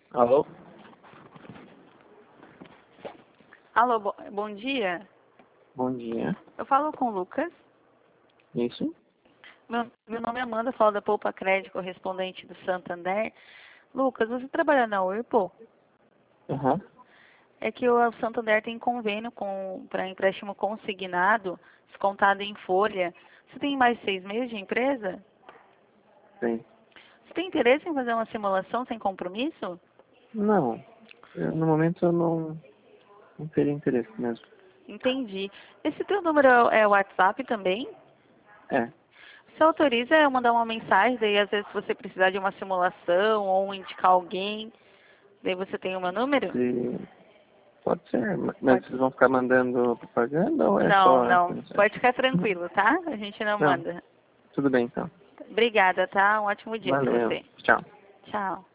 Alô? Alô, bom dia. Bom dia. Eu falo com o Lucas. Isso? Meu nome é Amanda, falo da Poupa Crédito, correspondente do Santander. Lucas, você trabalha na Whirlpool? Aham. É que o Santander tem convênio para empréstimo consignado, descontado em folha. Você tem mais de 6 meses de empresa? Sim. Você tem interesse em fazer uma simulação sem compromisso? Não. No momento eu não teria interesse mesmo. Entendi. Esse teu número é o WhatsApp também? É. Você autoriza eu mandar uma mensagem, daí às vezes se você precisar de uma simulação ou indicar alguém, daí você tem o meu número? Se... Pode ser, mas Pode. vocês vão ficar mandando propaganda ou é Não, só não. essa mensagem? Pode ficar tranquilo, tá? A gente não Não. manda. Tudo bem então. Obrigada, tá? Um ótimo dia para Valeu. você. Tchau. Tchau.